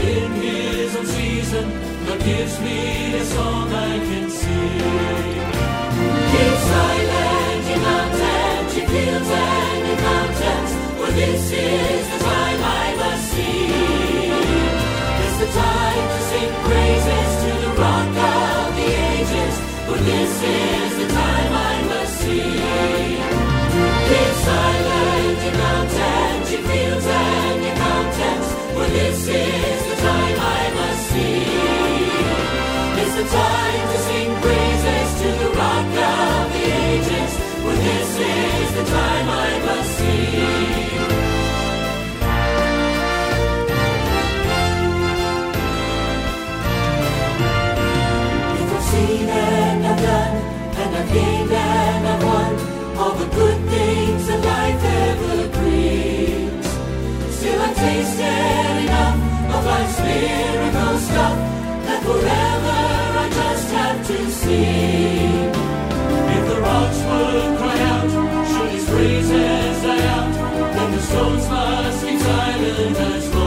in his own season, God gives me a song I can sing. Keep silent, ye mountains, ye fields and ye mountains, for this is the time I must sing. It's the time to sing praises to the Rock of the ages, for this is the time I must sing. Keep silent, ye mountains, ye fields and ye mountains, for this is the time I must sing. It's the time to sing praises to the Rock of the ages, for this is the time I must sing. If I've seen and I've done, and I've gained and I've won all the good things that life ever brings, still I've tasted enough of life's miracle stuff that forever I just have to sing. If the rocks would cry out, should his praises die out, then the stones must keep silent as well.